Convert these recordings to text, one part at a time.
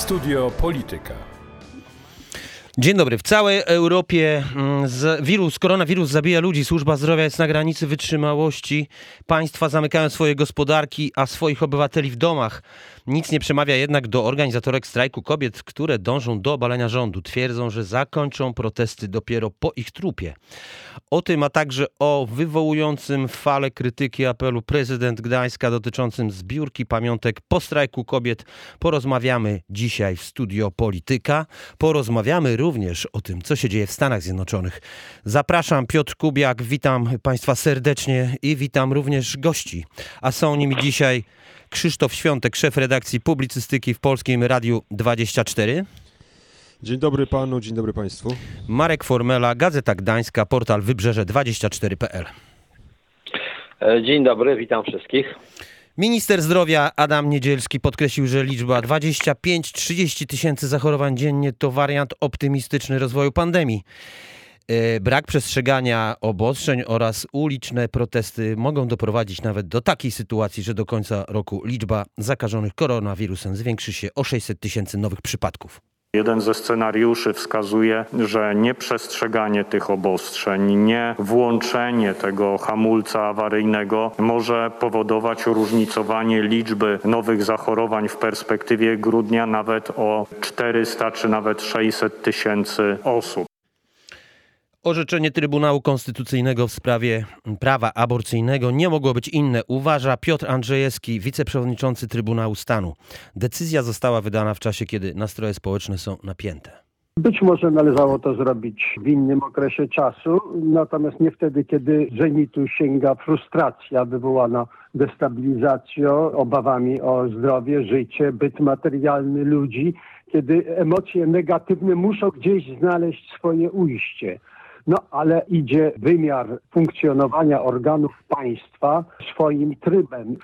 Studio Polityka. Dzień dobry. W całej Europie koronawirus zabija ludzi. Służba zdrowia jest na granicy wytrzymałości. Państwa zamykają swoje gospodarki, a swoich obywateli w domach. Nic nie przemawia jednak do organizatorek strajku kobiet, które dążą do obalenia rządu. Twierdzą, że zakończą protesty dopiero po ich trupie. O tym, a także o wywołującym falę krytyki apelu prezydent Gdańska dotyczącym zbiórki pamiątek po strajku kobiet porozmawiamy dzisiaj w Studio Polityka. Porozmawiamy również o tym, co się dzieje w Stanach Zjednoczonych. Zapraszam, Piotr Kubiak, witam Państwa serdecznie i witam również gości. A są nimi dzisiaj Krzysztof Świątek, szef redakcji publicystyki w Polskim Radiu 24. Dzień dobry panu, dzień dobry państwu. Marek Formela, Gazeta Gdańska, portal wybrzeże24.pl. Dzień dobry, witam wszystkich. Minister zdrowia Adam Niedzielski podkreślił, że liczba 25-30 tysięcy zachorowań dziennie to wariant optymistyczny rozwoju pandemii. Brak przestrzegania obostrzeń oraz uliczne protesty mogą doprowadzić nawet do takiej sytuacji, że do końca roku liczba zakażonych koronawirusem zwiększy się o 600 tysięcy nowych przypadków. Jeden ze scenariuszy wskazuje, że nieprzestrzeganie tych obostrzeń, nie włączenie tego hamulca awaryjnego może powodować uróżnicowanie liczby nowych zachorowań w perspektywie grudnia nawet o 400 czy nawet 600 tysięcy osób. Orzeczenie Trybunału Konstytucyjnego w sprawie prawa aborcyjnego nie mogło być inne, uważa Piotr Andrzejewski, wiceprzewodniczący Trybunału Stanu. Decyzja została wydana w czasie, kiedy nastroje społeczne są napięte. Być może należało to zrobić w innym okresie czasu, natomiast nie wtedy, kiedy zenitu sięga frustracja wywołana destabilizacją, obawami o zdrowie, życie, byt materialny ludzi, kiedy emocje negatywne muszą gdzieś znaleźć swoje ujście. No ale idzie wymiar funkcjonowania organów państwa swoim trybem.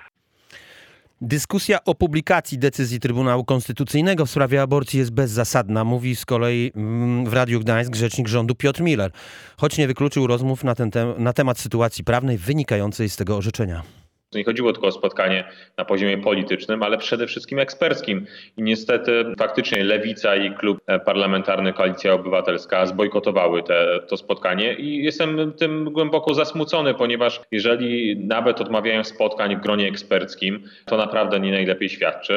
Dyskusja o publikacji decyzji Trybunału Konstytucyjnego w sprawie aborcji jest bezzasadna, mówi z kolei w Radiu Gdańsk rzecznik rządu Piotr Miller, choć nie wykluczył rozmów na temat sytuacji prawnej wynikającej z tego orzeczenia. Nie chodziło tylko o spotkanie na poziomie politycznym, ale przede wszystkim eksperckim. I niestety faktycznie Lewica i klub parlamentarny Koalicja Obywatelska zbojkotowały to spotkanie i jestem tym głęboko zasmucony, ponieważ jeżeli nawet odmawiają spotkań w gronie eksperckim, to naprawdę nie najlepiej świadczy.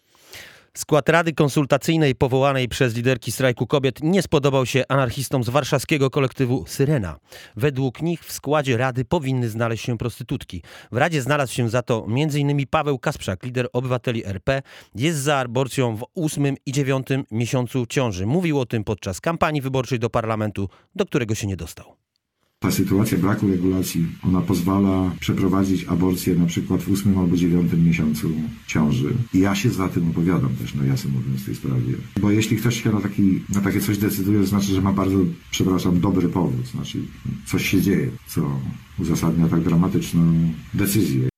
Skład Rady Konsultacyjnej powołanej przez liderki strajku kobiet nie spodobał się anarchistom z warszawskiego kolektywu Syrena. Według nich w składzie Rady powinny znaleźć się prostytutki. W Radzie znalazł się za to m.in. Paweł Kasprzak, lider Obywateli RP. Jest za aborcją w 8. i 9. miesiącu ciąży. Mówił o tym podczas kampanii wyborczej do parlamentu, do którego się nie dostał. Ta sytuacja braku regulacji, ona pozwala przeprowadzić aborcję na przykład w 8. albo 9. miesiącu ciąży. I ja się za tym opowiadam też, nawiasem mówiąc, w tej sprawie. Bo jeśli ktoś się na takie coś decyduje, to znaczy, że ma bardzo, dobry powód. Znaczy, coś się dzieje, co uzasadnia tak dramatyczną decyzję.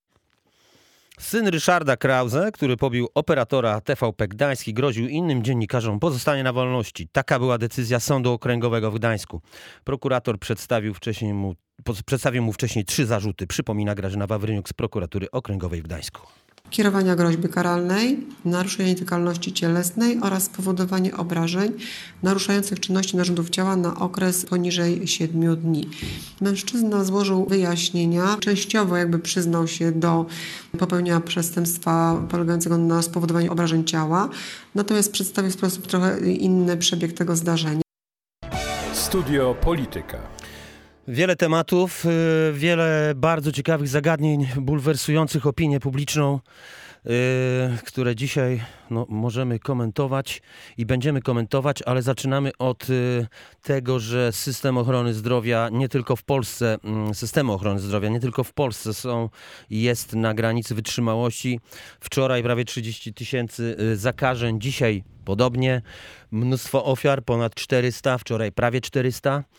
Syn Ryszarda Krause, który pobił operatora TVP Gdańsk i groził innym dziennikarzom pozostanie na wolności. Taka była decyzja Sądu Okręgowego w Gdańsku. Prokurator przedstawił mu wcześniej 3 zarzuty. Przypomina Grażyna Wawryniuk z Prokuratury Okręgowej w Gdańsku. Kierowania groźby karalnej, naruszenia nietykalności cielesnej oraz spowodowanie obrażeń naruszających czynności narządów ciała na okres poniżej 7 dni. Mężczyzna złożył wyjaśnienia, częściowo przyznał się do popełnienia przestępstwa polegającego na spowodowaniu obrażeń ciała, natomiast przedstawił w sposób trochę inny przebieg tego zdarzenia. Studio Polityka. Wiele tematów, wiele bardzo ciekawych zagadnień, bulwersujących opinię publiczną, które dzisiaj możemy komentować i będziemy komentować, ale zaczynamy od tego, że systemy ochrony zdrowia nie tylko w Polsce jest na granicy wytrzymałości. Wczoraj prawie 30 tysięcy zakażeń, dzisiaj podobnie, mnóstwo ofiar, ponad 400, wczoraj prawie 400.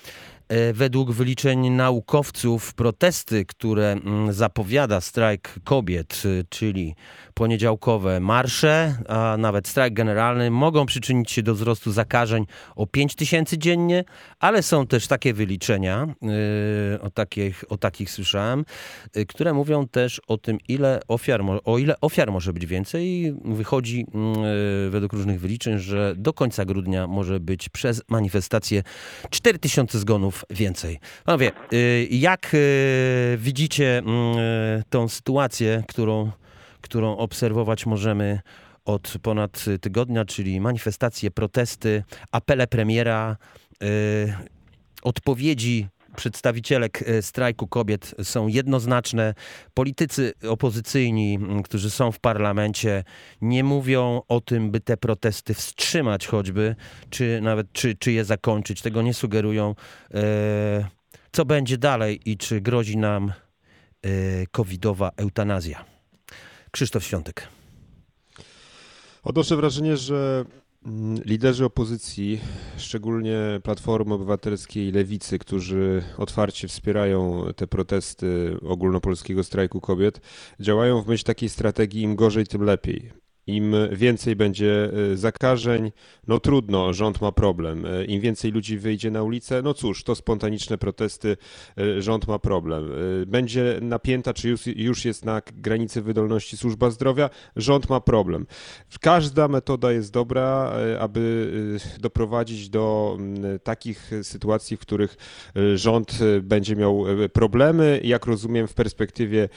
Według wyliczeń naukowców protesty, które zapowiada strajk kobiet, czyli poniedziałkowe marsze, a nawet strajk generalny, mogą przyczynić się do wzrostu zakażeń o 5000 dziennie, ale są też takie wyliczenia, o takich słyszałem, które mówią też o tym, ile ofiar może być więcej. Wychodzi według różnych wyliczeń, że do końca grudnia może być przez manifestację 4000 zgonów więcej. Panowie, jak widzicie tą sytuację, którą obserwować możemy od ponad tygodnia, czyli manifestacje, protesty, apele premiera, odpowiedzi przedstawicielek strajku kobiet są jednoznaczne. Politycy opozycyjni, którzy są w parlamencie, nie mówią o tym, by te protesty wstrzymać choćby, czy nawet czy je zakończyć. Tego nie sugerują. Co będzie dalej i czy grozi nam covidowa eutanazja? Krzysztof Świątek. Odnoszę wrażenie, że liderzy opozycji, szczególnie Platformy Obywatelskiej i Lewicy, którzy otwarcie wspierają te protesty ogólnopolskiego strajku kobiet, działają w myśl takiej strategii: im gorzej, tym lepiej. Im więcej będzie zakażeń, no trudno, rząd ma problem. Im więcej ludzi wyjdzie na ulicę, no cóż, to spontaniczne protesty, rząd ma problem. Będzie napięta, czy już jest na granicy wydolności służba zdrowia, rząd ma problem. Każda metoda jest dobra, aby doprowadzić do takich sytuacji, w których rząd będzie miał problemy. Jak rozumiem, w perspektywie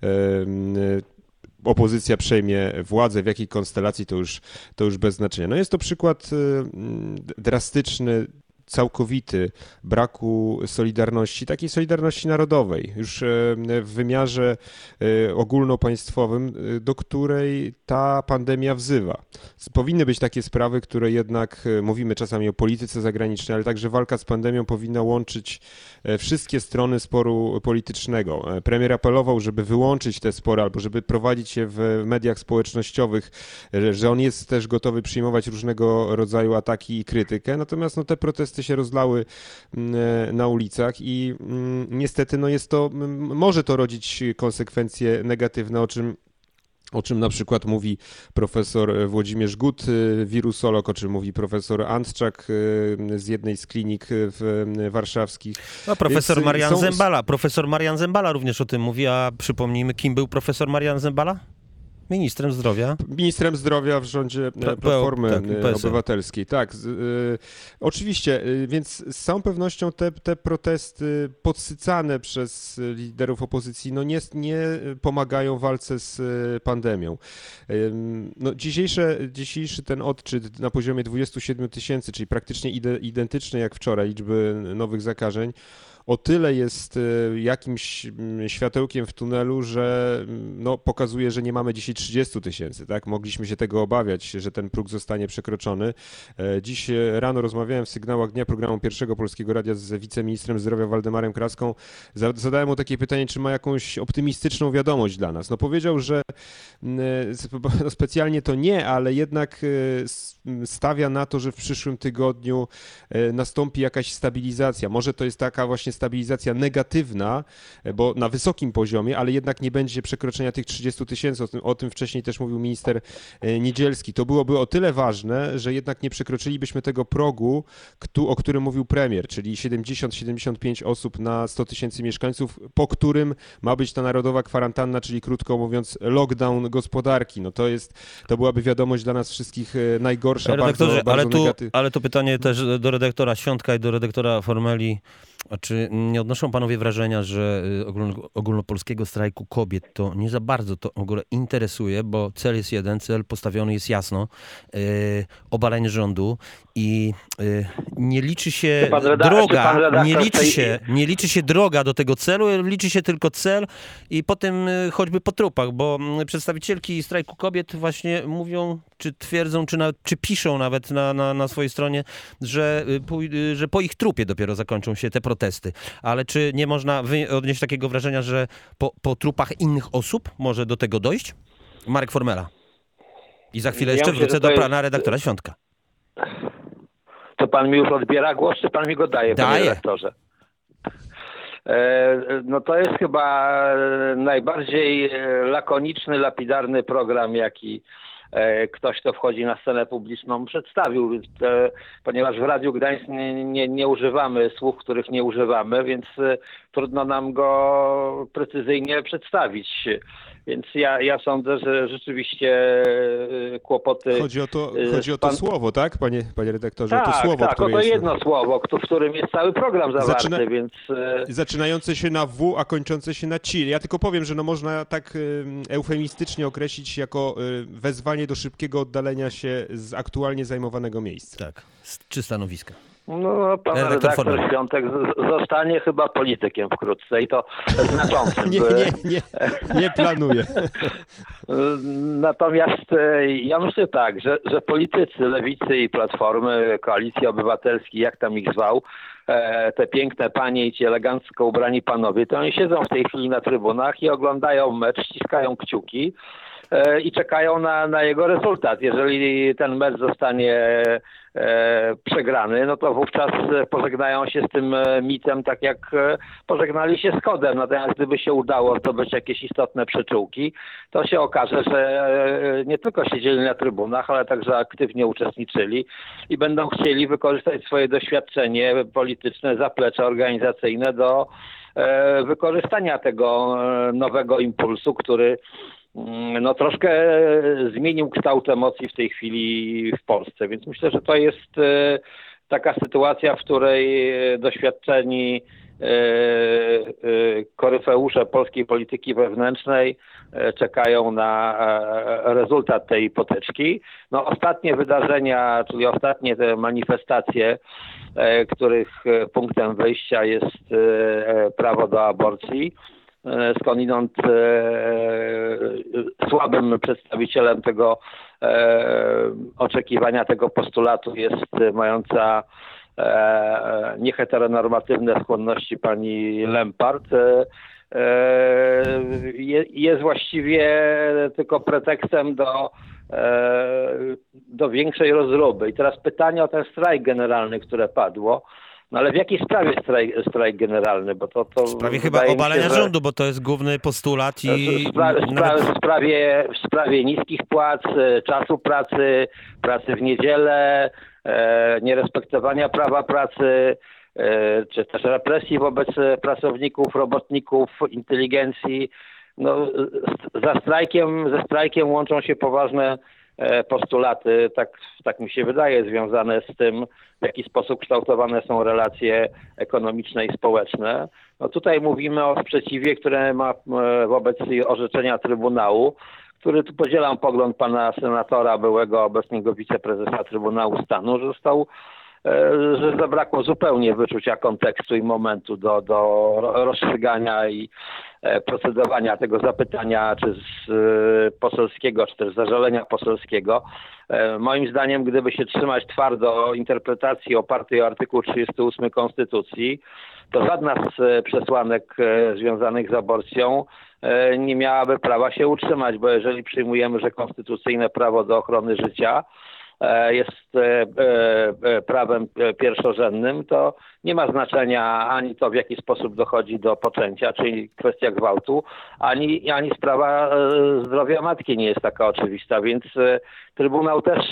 opozycja przejmie władzę, w jakiej konstelacji, to już bez znaczenia. No jest to przykład drastyczny, całkowity braku solidarności, takiej solidarności narodowej, już w wymiarze ogólnopaństwowym, do której ta pandemia wzywa. Powinny być takie sprawy, które jednak, mówimy czasami o polityce zagranicznej, ale także walka z pandemią powinna łączyć wszystkie strony sporu politycznego. Premier apelował, żeby wyłączyć te spory albo żeby prowadzić je w mediach społecznościowych, że on jest też gotowy przyjmować różnego rodzaju ataki i krytykę, natomiast te protesty się rozlały na ulicach i niestety może to rodzić konsekwencje negatywne, o czym na przykład mówi profesor Włodzimierz Gut, wirusolog, o czym mówi profesor Antczak z jednej z klinik warszawskich. No, profesor Marian Zembala również o tym mówi, a przypomnijmy, kim był profesor Marian Zembala? Ministrem zdrowia. Ministrem zdrowia w rządzie Platformy Obywatelskiej. Tak, oczywiście, więc z całą pewnością te protesty podsycane przez liderów opozycji nie pomagają walce z pandemią. Dzisiejszy ten odczyt na poziomie 27 000, czyli praktycznie identyczny jak wczoraj liczby nowych zakażeń, o tyle jest jakimś światełkiem w tunelu, że pokazuje, że nie mamy dzisiaj 30 000. Tak? Mogliśmy się tego obawiać, że ten próg zostanie przekroczony. Dziś rano rozmawiałem w Sygnałach Dnia programu Pierwszego Polskiego Radia z wiceministrem zdrowia Waldemarem Kraską. Zadałem mu takie pytanie, czy ma jakąś optymistyczną wiadomość dla nas. Powiedział, że specjalnie to nie, ale jednak stawia na to, że w przyszłym tygodniu nastąpi jakaś stabilizacja. Może to jest taka właśnie stabilizacja negatywna, bo na wysokim poziomie, ale jednak nie będzie przekroczenia tych 30 000. O tym wcześniej też mówił minister Niedzielski. To byłoby o tyle ważne, że jednak nie przekroczylibyśmy tego progu, o którym mówił premier, czyli 70-75 osób na 100 000 mieszkańców, po którym ma być ta narodowa kwarantanna, czyli krótko mówiąc lockdown gospodarki. To byłaby wiadomość dla nas wszystkich najgorsza, bardzo negatywna. Ale to pytanie też do redaktora Świątka i do redaktora Formeli. A czy nie odnoszą panowie wrażenia, że ogólnopolskiego strajku kobiet to nie za bardzo to w ogóle interesuje, bo cel jest jeden, cel postawiony jest jasno, obalenie rządu i nie liczy się droga, nie liczy się droga do tego celu, liczy się tylko cel i potem choćby po trupach, bo przedstawicielki strajku kobiet właśnie mówią, czy twierdzą, czy piszą nawet na swojej stronie, że po ich trupie dopiero zakończą się te protesty. Ale czy nie można odnieść takiego wrażenia, że po trupach innych osób może do tego dojść? Marek Formela. I za chwilę jeszcze wrócę do pana redaktora Świątka. To pan mi już odbiera głos, czy pan mi go daje, panie redaktorze? No to jest chyba najbardziej lakoniczny, lapidarny program, jaki ktoś, kto wchodzi na scenę publiczną, przedstawił, ponieważ w Radiu Gdańsk nie używamy słów, których nie używamy, więc trudno nam go precyzyjnie przedstawić. Więc ja sądzę, że rzeczywiście kłopoty... Chodzi o to słowo, tak, panie redaktorze? Tak, o to słowo, tak, które o to jest... jedno słowo, w którym jest cały program zawarty, więc... Zaczynające się na W, a kończące się na ci. Ja tylko powiem, że można tak eufemistycznie określić jako wezwanie do szybkiego oddalenia się z aktualnie zajmowanego miejsca. Tak, czy stanowiska. No, pan redaktor Świątek zostanie chyba politykiem wkrótce i to znaczącym. Nie planuję. Natomiast ja myślę tak, że politycy Lewicy i Platformy, Koalicji Obywatelskiej, jak tam ich zwał, te piękne panie i ci elegancko ubrani panowie, to oni siedzą w tej chwili na trybunach i oglądają mecz, ściskają kciuki i czekają na jego rezultat. Jeżeli ten mecz zostanie przegrany, no to wówczas pożegnają się z tym mitem tak jak pożegnali się z kodem. Natomiast gdyby się udało zdobyć jakieś istotne przyczółki, to się okaże, że nie tylko siedzieli na trybunach, ale także aktywnie uczestniczyli i będą chcieli wykorzystać swoje doświadczenie polityczne, zaplecze organizacyjne do wykorzystania tego nowego impulsu, który no troszkę zmienił kształt emocji w tej chwili w Polsce, więc myślę, że to jest taka sytuacja, w której doświadczeni koryfeusze polskiej polityki wewnętrznej czekają na rezultat tej potyczki. No, ostatnie wydarzenia, czyli ostatnie te manifestacje, których punktem wyjścia jest prawo do aborcji, skądinąd słabym przedstawicielem tego oczekiwania, tego postulatu jest mająca nieheteronormatywne skłonności pani Lempart. Jest właściwie tylko pretekstem do większej rozruby. I teraz pytanie o ten strajk generalny, które padło. No ale w jakiej sprawie strajk generalny? Bo to w sprawie chyba obalenia rządu, bo to jest główny postulat i... W sprawie niskich płac, czasu pracy, pracy w niedzielę, nierespektowania prawa pracy, czy też represji wobec pracowników, robotników, inteligencji. No, ze strajkiem łączą się poważne postulaty, tak mi się wydaje, związane z tym, w jaki sposób kształtowane są relacje ekonomiczne i społeczne. No tutaj mówimy o sprzeciwie, które ma wobec orzeczenia Trybunału, który tu podzielam pogląd pana senatora, byłego obecnego wiceprezesa Trybunału Stanu, że zabrakło zupełnie wyczucia kontekstu i momentu do rozstrzygania i procedowania tego zapytania, czy poselskiego, czy też zażalenia poselskiego. Moim zdaniem, gdyby się trzymać twardo interpretacji opartej o artykuł 38 Konstytucji, to żadna z przesłanek związanych z aborcją nie miałaby prawa się utrzymać, bo jeżeli przyjmujemy, że konstytucyjne prawo do ochrony życia jest prawem pierwszorzędnym, to nie ma znaczenia ani to, w jaki sposób dochodzi do poczęcia, czyli kwestia gwałtu, ani sprawa zdrowia matki nie jest taka oczywista, więc Trybunał też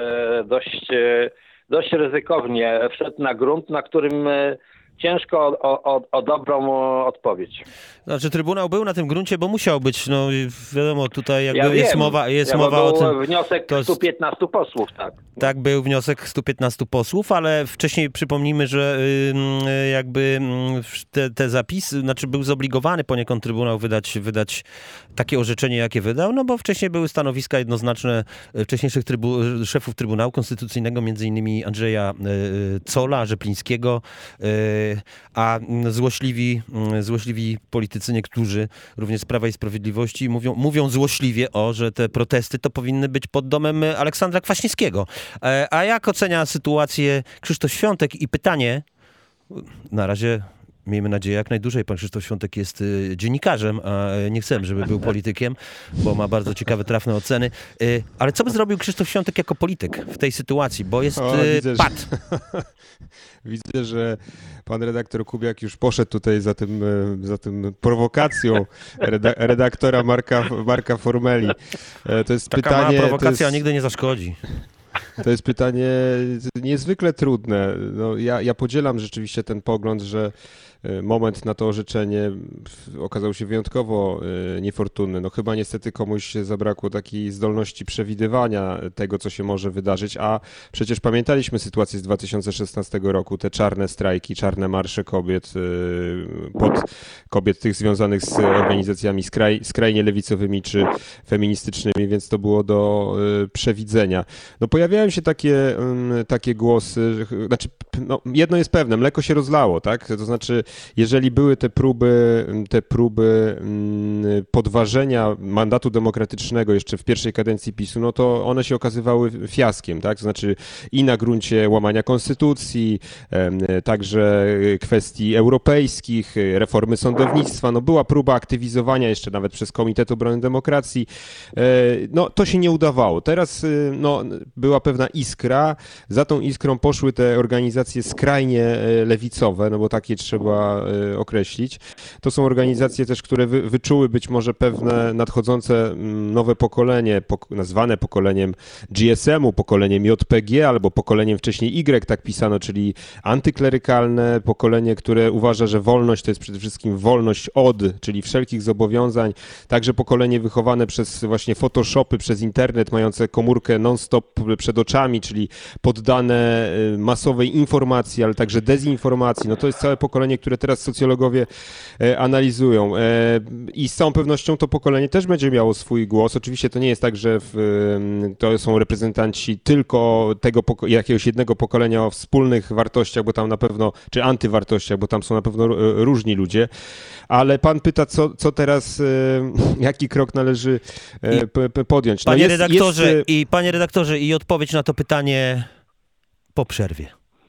dość ryzykownie wszedł na grunt, na którym ciężko o dobrą odpowiedź. Znaczy Trybunał był na tym gruncie, bo musiał być, no wiadomo, tutaj jakby jest mowa o tym. Był wniosek 115 posłów, tak. Tak, był wniosek 115 posłów, ale wcześniej przypomnijmy, że jakby te zapisy, znaczy był zobligowany poniekąd Trybunał wydać takie orzeczenie, jakie wydał, no bo wcześniej były stanowiska jednoznaczne wcześniejszych szefów Trybunału Konstytucyjnego, między innymi Andrzeja Zolla, Rzeplińskiego, a złośliwi politycy, niektórzy również z Prawa i Sprawiedliwości mówią złośliwie, że te protesty to powinny być pod domem Aleksandra Kwaśniewskiego. A jak ocenia sytuację Krzysztof Świątek? I pytanie, na razie miejmy nadzieję, jak najdłużej. Pan Krzysztof Świątek jest dziennikarzem, a nie chcemy, żeby był politykiem, bo ma bardzo ciekawe, trafne oceny. Ale co by zrobił Krzysztof Świątek jako polityk w tej sytuacji? Bo jest pad. Widzę, że pan redaktor Kubiak już poszedł tutaj za tym prowokacją redaktora Marka Formeli. To jest Taka pytanie, mała prowokacja nigdy nie zaszkodzi. To jest pytanie niezwykle trudne. No, ja podzielam rzeczywiście ten pogląd, że moment na to orzeczenie okazał się wyjątkowo niefortunny. No chyba niestety komuś zabrakło takiej zdolności przewidywania tego, co się może wydarzyć, a przecież pamiętaliśmy sytuację z 2016 roku, te czarne strajki, czarne marsze kobiet tych związanych z organizacjami skrajnie lewicowymi czy feministycznymi, więc to było do przewidzenia. No pojawiają się takie głosy, znaczy no, jedno jest pewne, mleko się rozlało, tak? To znaczy, jeżeli były te próby podważenia mandatu demokratycznego jeszcze w pierwszej kadencji PiS-u, no to one się okazywały fiaskiem, tak? To znaczy i na gruncie łamania konstytucji, także kwestii europejskich, reformy sądownictwa, no była próba aktywizowania jeszcze nawet przez Komitet Obrony Demokracji, no to się nie udawało. Teraz no, była pewna iskra, za tą iskrą poszły te organizacje skrajnie lewicowe, no bo takie trzeba określić. To są organizacje też, które wyczuły być może pewne nadchodzące nowe pokolenie, nazwane pokoleniem GSM-u, pokoleniem JPG albo pokoleniem wcześniej Y, tak pisano, czyli antyklerykalne pokolenie, które uważa, że wolność to jest przede wszystkim wolność od, czyli wszelkich zobowiązań. Także pokolenie wychowane przez właśnie Photoshopy, przez internet, mające komórkę non-stop przed oczami, czyli poddane masowej informacji, ale także dezinformacji. No to jest całe pokolenie, które teraz socjologowie analizują. I z całą pewnością to pokolenie też będzie miało swój głos. Oczywiście to nie jest tak, że to są reprezentanci tylko tego jakiegoś jednego pokolenia o wspólnych wartościach, bo tam na pewno, czy antywartościach, bo tam są na pewno różni ludzie. Ale pan pyta, co teraz, jaki krok należy podjąć. No Panie redaktorze, i odpowiedź na to pytanie po przerwie.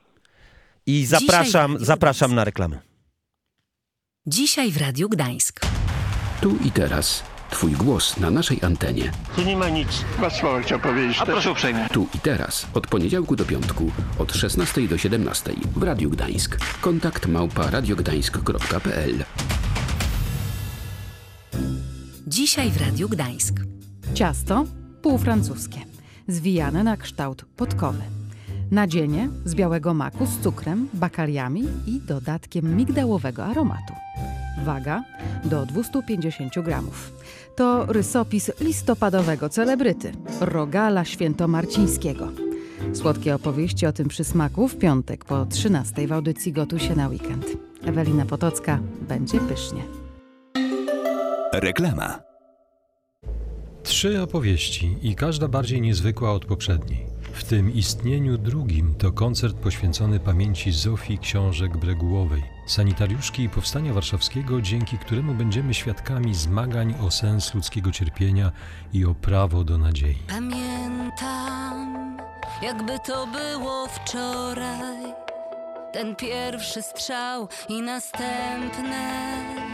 I zapraszam na reklamę. Dzisiaj w Radiu Gdańsk. Tu i teraz. Twój głos na naszej antenie. Tu nie ma nic. Masz słowo chciał powiedzieć. A proszę uprzejmie. Tu i teraz. Od poniedziałku do piątku. Od 16 do 17 w Radiu Gdańsk. Kontakt @radiogdańsk.pl. Dzisiaj w Radiu Gdańsk. Ciasto półfrancuskie. Zwijane na kształt podkowy. Nadzienie z białego maku z cukrem, bakaliami i dodatkiem migdałowego aromatu. Waga do 250 gramów. To rysopis listopadowego celebryty, Rogala Świętomarcińskiego. Słodkie opowieści o tym przysmaku w piątek po 13 w audycji Gotuj się na weekend. Ewelina Potocka, będzie pysznie. Reklama. 3 opowieści i każda bardziej niezwykła od poprzedniej. W tym istnieniu drugim to koncert poświęcony pamięci Zofii Książek-Bregułowej, sanitariuszki Powstania Warszawskiego, dzięki któremu będziemy świadkami zmagań o sens ludzkiego cierpienia i o prawo do nadziei. Pamiętam, jakby to było wczoraj, ten pierwszy strzał i następne.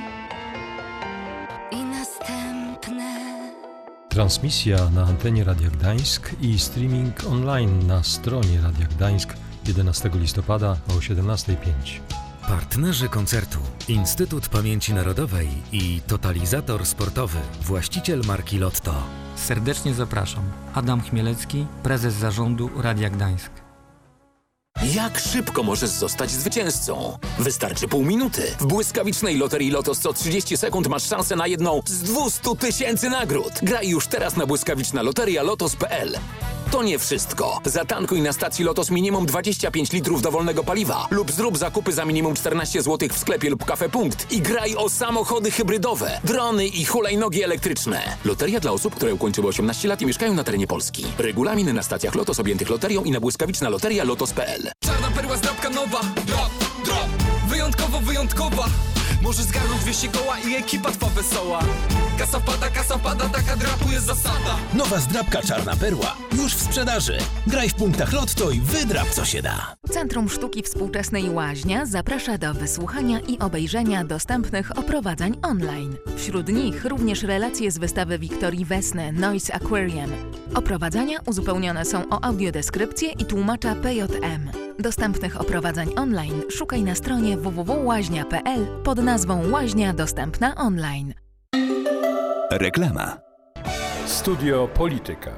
Transmisja na antenie Radia Gdańsk i streaming online na stronie Radia Gdańsk 11 listopada o 17:05. Partnerzy koncertu: Instytut Pamięci Narodowej i Totalizator Sportowy, właściciel marki Lotto. Serdecznie zapraszam. Adam Chmielecki, prezes zarządu Radia Gdańsk. Jak szybko możesz zostać zwycięzcą? Wystarczy pół minuty. W błyskawicznej loterii Lotos co 30 sekund masz szansę na jedną z 200 000 nagród. Graj już teraz na błyskawiczna-loteria-lotos.pl. To nie wszystko. Zatankuj na stacji Lotos minimum 25 litrów dowolnego paliwa lub zrób zakupy za minimum 14 zł w sklepie lub Cafe Punkt i graj o samochody hybrydowe, drony i hulajnogi elektryczne. Loteria dla osób, które ukończyły 18 lat i mieszkają na terenie Polski. Regulamin na stacjach Lotos objętych loterią i na błyskawiczna-loteria-lotos.pl. Czarna perła, zdrabka nowa. Drop. Wyjątkowo wyjątkowa. Możesz zgarnąć 200 koła i ekipa twa wesoła. Kasa wpada, taka drapu jest zasada. Nowa zdrabka Czarna Perła już w sprzedaży. Graj w punktach Lotto i wydrap co się da. Centrum Sztuki Współczesnej Łaźnia zaprasza do wysłuchania i obejrzenia dostępnych oprowadzań online. Wśród nich również relacje z wystawy Wiktorii Wesny Noise Aquarium. Oprowadzania uzupełnione są o audiodeskrypcję i tłumacza PJM. Dostępnych oprowadzań online szukaj na stronie www.łaźnia.pl pod nazwą Łaźnia dostępna online. Reklama. Studio Polityka.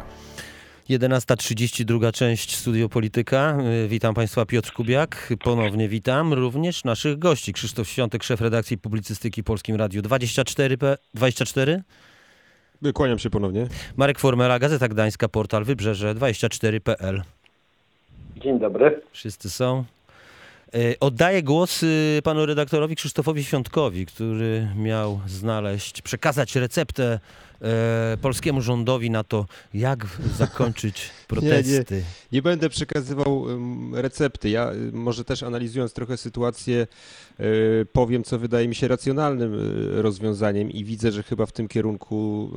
11:32 część Studio Polityka. Witam Państwa, Piotr Kubiak. Ponownie witam również naszych gości. Krzysztof Świątek, szef redakcji publicystyki Polskim Radiu 24. Kłaniam się ponownie. Marek Formela, Gazeta Gdańska, portal Wybrzeże24.pl. Dzień dobry. Wszyscy są. Oddaję głos panu redaktorowi Krzysztofowi Świątkowi, który miał przekazać receptę polskiemu rządowi na to, jak zakończyć protesty. Nie będę przekazywał recepty. Ja może też analizując trochę sytuację powiem, co wydaje mi się racjonalnym rozwiązaniem i widzę, że chyba w tym kierunku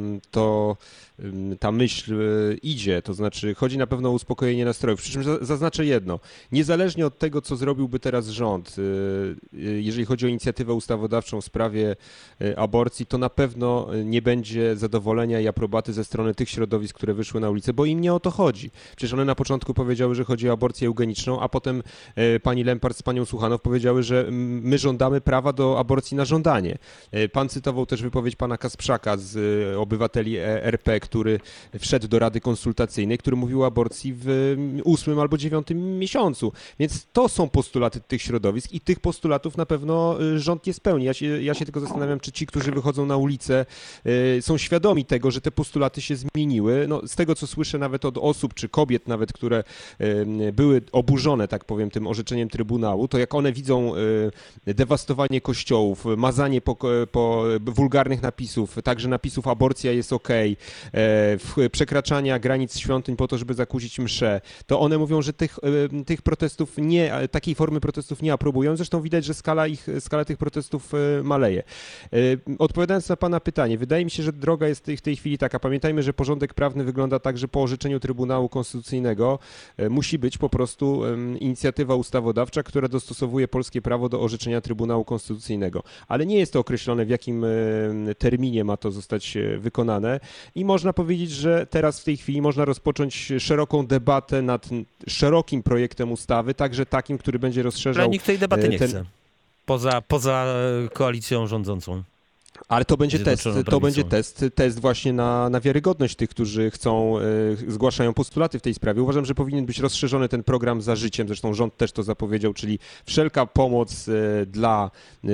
ta myśl idzie. To znaczy chodzi na pewno o uspokojenie nastrojów. Przy czym zaznaczę jedno. Niezależnie od tego, co zrobiłby teraz rząd, jeżeli chodzi o inicjatywę ustawodawczą w sprawie aborcji, to na pewno nie będzie zadowolenia i aprobaty ze strony tych środowisk, które wyszły na ulicę, bo im nie o to chodzi. Przecież one na początku powiedziały, że chodzi o aborcję eugeniczną, a potem pani Lempart z panią Słuchanow powiedziały, że my żądamy prawa do aborcji na żądanie. Pan cytował też wypowiedź pana Kasprzaka z Obywateli RP, który wszedł do Rady Konsultacyjnej, który mówił o aborcji w 8. albo 9. miesiącu. Więc to są postulaty tych środowisk i tych postulatów na pewno rząd nie spełni. Ja się tylko zastanawiam, czy ci, którzy wychodzą na ulicę, są świadomi tego, że te postulaty się zmieniły. No, z tego, co słyszę nawet od osób, czy kobiet nawet, które były oburzone, tak powiem, tym orzeczeniem Trybunału, to jak one widzą dewastowanie kościołów, mazanie po wulgarnych napisów, także napisów aborcja jest okej, przekraczania granic świątyń po to, żeby zakłócić mszę, to one mówią, że tych protestów takiej formy protestów nie aprobują. Zresztą widać, że skala tych protestów maleje. Odpowiadając na pana pytanie, wydaje mi się, że droga jest w tej chwili taka. Pamiętajmy, że porządek prawny wygląda tak, że po orzeczeniu Trybunału Konstytucyjnego musi być po prostu inicjatywa ustawodawcza, która dostosowuje polskie prawo do orzeczenia Trybunału Konstytucyjnego. Ale nie jest to określone, w jakim terminie ma to zostać wykonane i można powiedzieć, że teraz w tej chwili można rozpocząć szeroką debatę nad szerokim projektem ustawy, także takim, który będzie rozszerzał... Ale nikt tej debaty nie chce. Poza koalicją rządzącą. Ale to będzie test właśnie na wiarygodność tych, którzy zgłaszają postulaty w tej sprawie. Uważam, że powinien być rozszerzony ten program Za życiem, zresztą rząd też to zapowiedział, czyli wszelka pomoc dla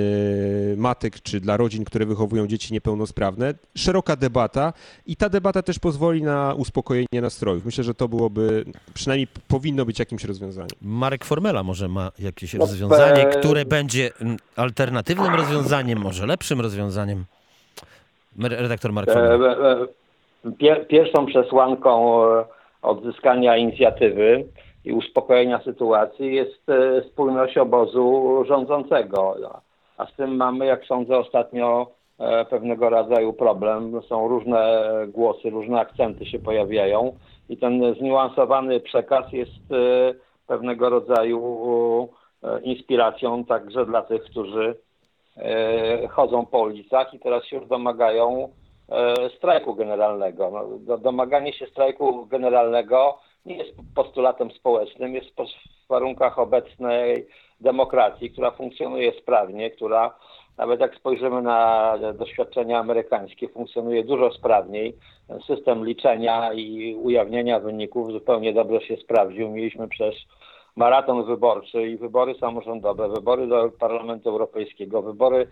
matek czy dla rodzin, które wychowują dzieci niepełnosprawne. Szeroka debata i ta debata też pozwoli na uspokojenie nastrojów. Myślę, że to przynajmniej powinno być jakimś rozwiązaniem. Marek Formela może ma jakieś rozwiązanie, które będzie alternatywnym rozwiązaniem, może lepszym rozwiązaniem. Redaktor Marek Formela. Pierwszą przesłanką odzyskania inicjatywy i uspokojenia sytuacji jest spójność obozu rządzącego. A z tym mamy, jak sądzę, ostatnio pewnego rodzaju problem. Są różne głosy, różne akcenty się pojawiają i ten zniuansowany przekaz jest pewnego rodzaju inspiracją także dla tych, którzy chodzą po ulicach i teraz się już domagają strajku generalnego. Domaganie się strajku generalnego nie jest postulatem społecznym, jest w warunkach obecnej demokracji, która funkcjonuje sprawnie, która nawet jak spojrzymy na doświadczenia amerykańskie, funkcjonuje dużo sprawniej. System liczenia i ujawnienia wyników zupełnie dobrze się sprawdził. Mieliśmy przecież maraton wyborczy i wybory samorządowe, wybory do Parlamentu Europejskiego, wybory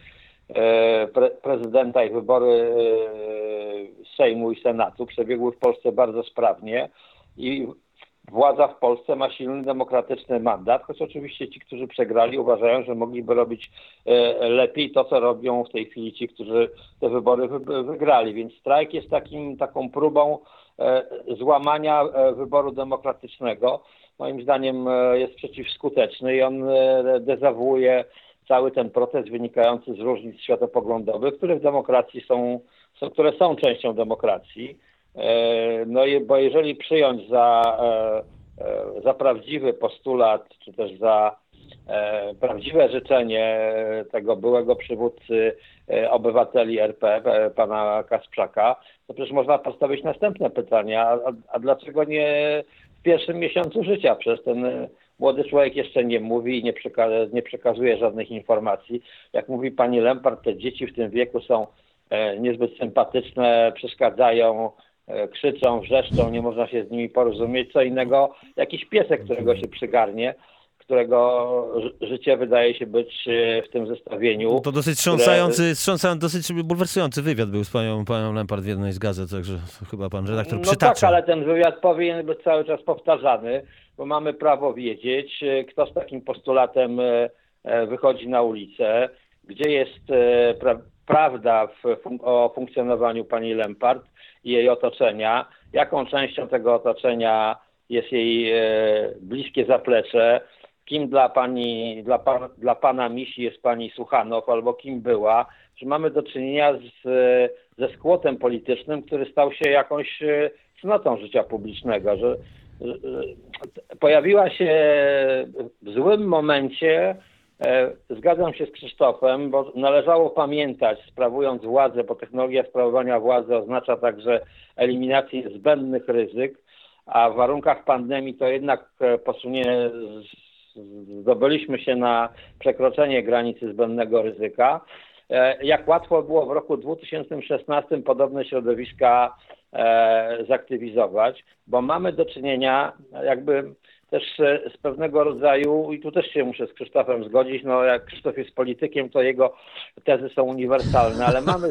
prezydenta i wybory Sejmu i Senatu przebiegły w Polsce bardzo sprawnie i władza w Polsce ma silny demokratyczny mandat, choć oczywiście ci, którzy przegrali, uważają, że mogliby robić lepiej to, co robią w tej chwili ci, którzy te wybory wygrali. Więc strajk jest taką próbą złamania wyboru demokratycznego. Moim zdaniem jest przeciwskuteczny i on dezawuuje cały ten proces wynikający z różnic światopoglądowych, które w demokracji są które są częścią demokracji. No i bo jeżeli przyjąć za prawdziwy postulat, czy też za prawdziwe życzenie tego byłego przywódcy obywateli RP, pana Kasprzaka, to przecież można postawić następne pytania, a dlaczego nie w pierwszym miesiącu życia? Przecież ten młody człowiek jeszcze nie mówi i nie przekazuje żadnych informacji. Jak mówi pani Lempart, te dzieci w tym wieku są niezbyt sympatyczne, przeszkadzają, krzyczą, wrzeszczą, nie można się z nimi porozumieć. Co innego jakiś piesek, którego się przygarnie, którego życie wydaje się być w tym zestawieniu. To dosyć dosyć bulwersujący wywiad był z panią Lempart w jednej z gazet, także chyba pan redaktor przytacza. No tak, ale ten wywiad powinien być cały czas powtarzany, bo mamy prawo wiedzieć, kto z takim postulatem wychodzi na ulicę, gdzie jest prawda o funkcjonowaniu pani Lempart i jej otoczenia, jaką częścią tego otoczenia jest jej bliskie zaplecze, kim dla pana Misi jest pani Suchanow, albo kim była, że mamy do czynienia ze skłotem politycznym, który stał się jakąś cnotą życia publicznego, że pojawiła się w złym momencie. Zgadzam się z Krzysztofem, bo należało pamiętać, sprawując władzę, bo technologia sprawowania władzy oznacza także eliminację zbędnych ryzyk, a w warunkach pandemii to jednak zdobyliśmy się na przekroczenie granicy zbędnego ryzyka. Jak łatwo było w roku 2016 podobne środowiska zaktywizować, bo mamy do czynienia jakby też z pewnego rodzaju, i tu też się muszę z Krzysztofem zgodzić, no jak Krzysztof jest politykiem, to jego tezy są uniwersalne, ale mamy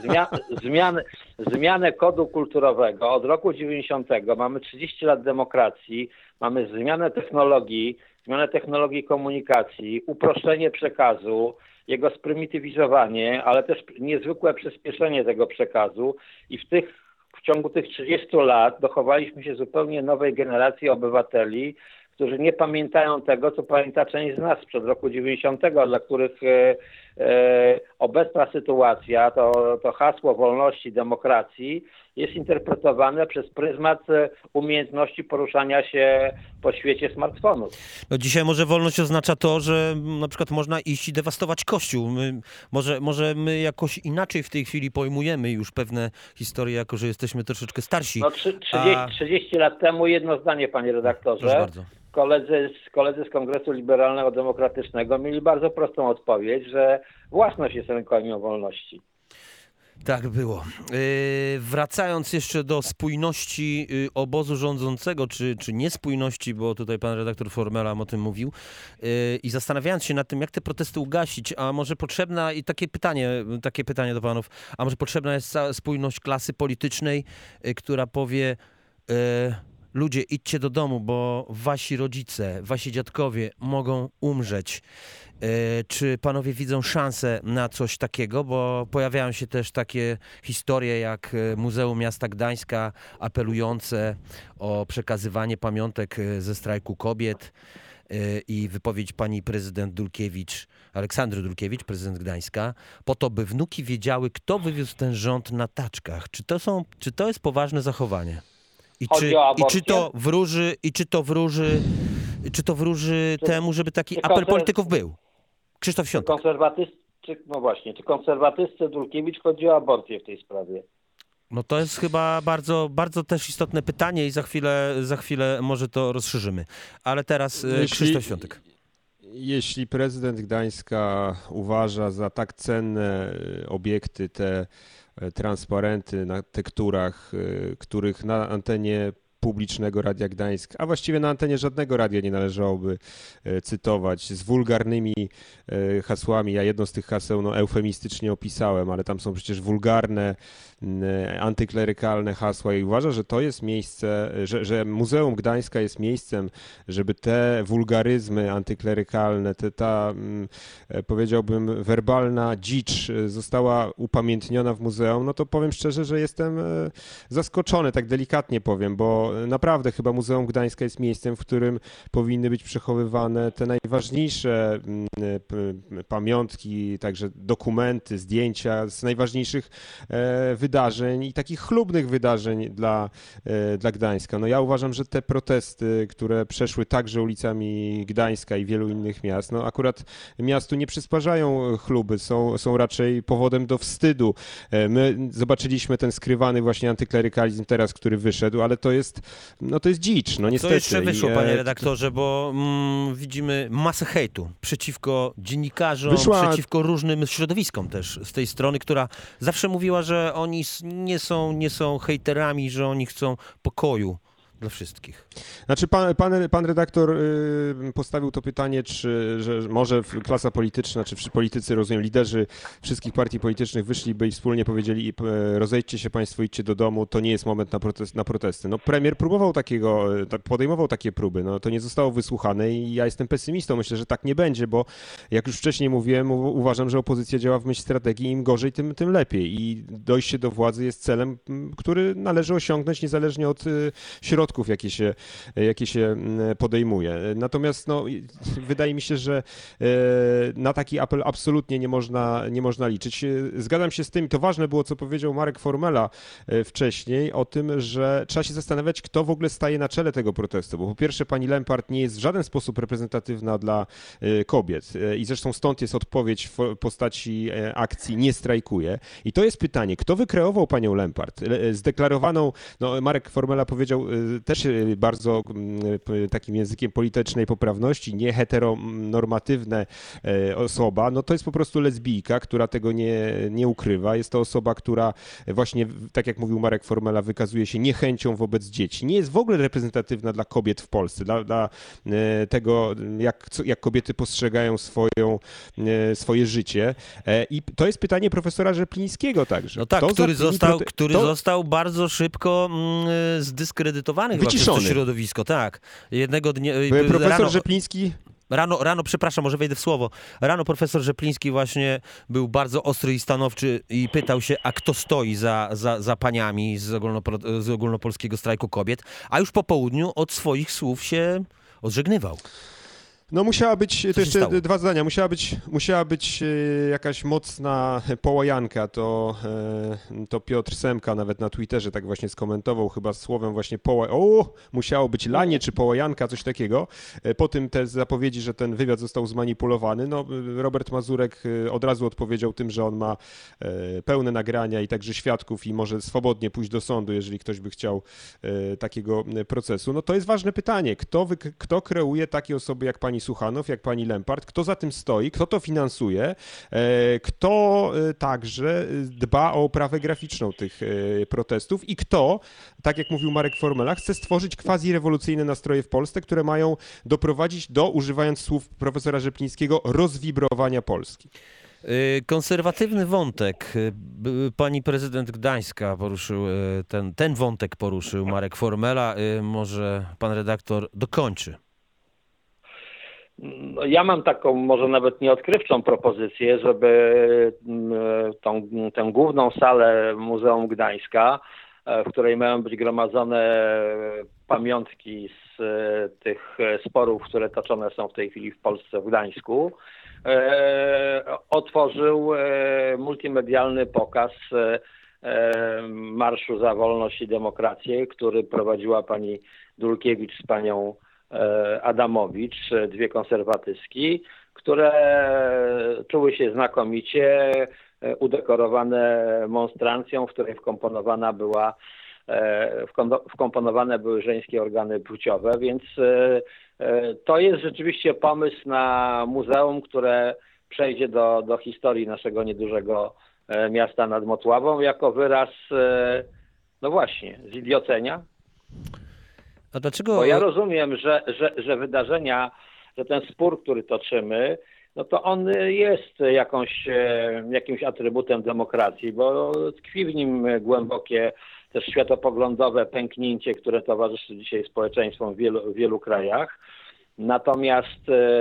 zmianę kodu kulturowego od roku 90, mamy 30 lat demokracji, mamy zmianę technologii komunikacji, uproszczenie przekazu, jego sprymitywizowanie, ale też niezwykłe przyspieszenie tego przekazu i w ciągu tych 30 lat dochowaliśmy się zupełnie nowej generacji obywateli, którzy nie pamiętają tego, co pamięta część z nas sprzed roku 90, dla których obecna sytuacja, to hasło wolności, demokracji jest interpretowane przez pryzmat umiejętności poruszania się po świecie smartfonów. No dzisiaj może wolność oznacza to, że na przykład można iść i dewastować Kościół. Może my jakoś inaczej w tej chwili pojmujemy już pewne historie, jako że jesteśmy troszeczkę starsi. No 30 lat temu jedno zdanie, panie redaktorze. Proszę bardzo. Koledzy z Kongresu Liberalno-Demokratycznego mieli bardzo prostą odpowiedź, że własność jest rękojmią wolności. Tak było. Wracając jeszcze do spójności obozu rządzącego, czy niespójności, bo tutaj pan redaktor Formela o tym mówił, i zastanawiając się nad tym, jak te protesty ugasić, a może potrzebna, i takie pytanie do panów, a może potrzebna jest spójność klasy politycznej, która powie: ludzie, idźcie do domu, bo wasi rodzice, wasi dziadkowie mogą umrzeć. Czy panowie widzą szansę na coś takiego? Bo pojawiają się też takie historie jak Muzeum Miasta Gdańska apelujące o przekazywanie pamiątek ze strajku kobiet i wypowiedź pani prezydent Aleksandry Dulkiewicz, prezydent Gdańska, po to, by wnuki wiedziały, kto wywiózł ten rząd na taczkach. Czy to jest poważne zachowanie? Czy to wróży temu, żeby taki apel polityków był? Krzysztof Świątek. Czy konserwatystce Dulkiewicz chodzi o aborcję w tej sprawie? No to jest chyba bardzo, bardzo też istotne pytanie i za chwilę może to rozszerzymy. Ale teraz Krzysztof Świątek. Jeśli prezydent Gdańska uważa za tak cenne obiekty te transparenty na tekturach, których na antenie publicznego Radia Gdańsk, a właściwie na antenie żadnego radia nie należałoby cytować, z wulgarnymi hasłami. Ja jedno z tych haseł eufemistycznie opisałem, ale tam są przecież wulgarne, antyklerykalne hasła i uważa, że to jest miejsce, że Muzeum Gdańska jest miejscem, żeby te wulgaryzmy antyklerykalne, ta powiedziałbym werbalna dzicz została upamiętniona w muzeum, no to powiem szczerze, że jestem zaskoczony, tak delikatnie powiem, bo naprawdę chyba Muzeum Gdańska jest miejscem, w którym powinny być przechowywane te najważniejsze pamiątki, także dokumenty, zdjęcia z najważniejszych wydarzeń i takich chlubnych wydarzeń dla Gdańska. No ja uważam, że te protesty, które przeszły także ulicami Gdańska i wielu innych miast, no akurat miastu nie przysparzają chluby, są raczej powodem do wstydu. My zobaczyliśmy ten skrywany właśnie antyklerykalizm teraz, który wyszedł, ale to jest dzicz, no niestety. Co jeszcze wyszło, panie redaktorze, bo widzimy masę hejtu przeciwko dziennikarzom, przeciwko różnym środowiskom też z tej strony, która zawsze mówiła, że oni nie są hejterami, że oni chcą pokoju dla wszystkich. Znaczy pan redaktor postawił to pytanie, że może klasa polityczna, czy politycy, rozumiem, liderzy wszystkich partii politycznych wyszliby i wspólnie powiedzieli: rozejdźcie się państwo, idźcie do domu, to nie jest moment na protesty. No premier próbował podejmował takie próby, no to nie zostało wysłuchane i ja jestem pesymistą, myślę, że tak nie będzie, bo jak już wcześniej mówiłem, uważam, że opozycja działa w myśl strategii, im gorzej, tym lepiej i dojście do władzy jest celem, który należy osiągnąć niezależnie od środków, jakie się podejmuje. Natomiast wydaje mi się, że na taki apel absolutnie nie można liczyć. Zgadzam się z tym, to ważne było, co powiedział Marek Formela wcześniej, o tym, że trzeba się zastanawiać, kto w ogóle staje na czele tego protestu, bo po pierwsze pani Lempart nie jest w żaden sposób reprezentatywna dla kobiet i zresztą stąd jest odpowiedź w postaci akcji "Nie strajkuję". I to jest pytanie, kto wykreował panią Lempart? Zdeklarowaną, Marek Formela powiedział też bardzo takim językiem politycznej poprawności, nie heteronormatywna osoba, no to jest po prostu lesbijka, która tego nie ukrywa. Jest to osoba, która właśnie, tak jak mówił Marek Formela, wykazuje się niechęcią wobec dzieci. Nie jest w ogóle reprezentatywna dla kobiet w Polsce, dla tego, jak kobiety postrzegają swoje życie. I to jest pytanie profesora Rzeplińskiego także. No tak, który został bardzo szybko zdyskredytowany chyba przez to środowisko. Tak. Jednego dnia... Profesor Rzepliński... Rano, przepraszam, może wejdę w słowo. Rano profesor Rzepliński właśnie był bardzo ostry i stanowczy i pytał się, a kto stoi za paniami z ogólnopolskiego strajku kobiet, a już po południu od swoich słów się odżegnywał. No musiała być, to jeszcze dwa zdania, musiała być jakaś mocna połajanka, to Piotr Semka nawet na Twitterze tak właśnie skomentował, chyba słowem właśnie musiało być lanie czy połajanka, coś takiego. Po tym te zapowiedzi, że ten wywiad został zmanipulowany, Robert Mazurek od razu odpowiedział tym, że on ma pełne nagrania i także świadków i może swobodnie pójść do sądu, jeżeli ktoś by chciał takiego procesu. No to jest ważne pytanie, kto kreuje takie osoby jak pani Suchanow, jak pani Lempart, kto za tym stoi, kto to finansuje, kto także dba o oprawę graficzną tych protestów i kto, tak jak mówił Marek Formela, chce stworzyć quasi-rewolucyjne nastroje w Polsce, które mają doprowadzić do, używając słów profesora Rzeplińskiego, rozwibrowania Polski. Konserwatywny wątek. Pani prezydent Gdańska poruszył, ten wątek poruszył Marek Formela. Może pan redaktor dokończy. Ja mam taką może nawet nieodkrywczą propozycję, żeby tę główną salę Muzeum Gdańska, w której mają być gromadzone pamiątki z tych sporów, które toczone są w tej chwili w Polsce, w Gdańsku, otworzył multimedialny pokaz Marszu za Wolność i Demokrację, który prowadziła pani Dulkiewicz z panią Adamowicz, dwie konserwatystki, które czuły się znakomicie, udekorowane monstrancją, w której wkomponowane były żeńskie organy płciowe, więc to jest rzeczywiście pomysł na muzeum, które przejdzie do historii naszego niedużego miasta nad Motławą jako wyraz, no właśnie, zidiocenia. A dlaczego? Bo ja rozumiem, że wydarzenia, że ten spór, który toczymy, no to on jest jakimś atrybutem demokracji, bo tkwi w nim głębokie też światopoglądowe pęknięcie, które towarzyszy dzisiaj społeczeństwom w wielu krajach. Natomiast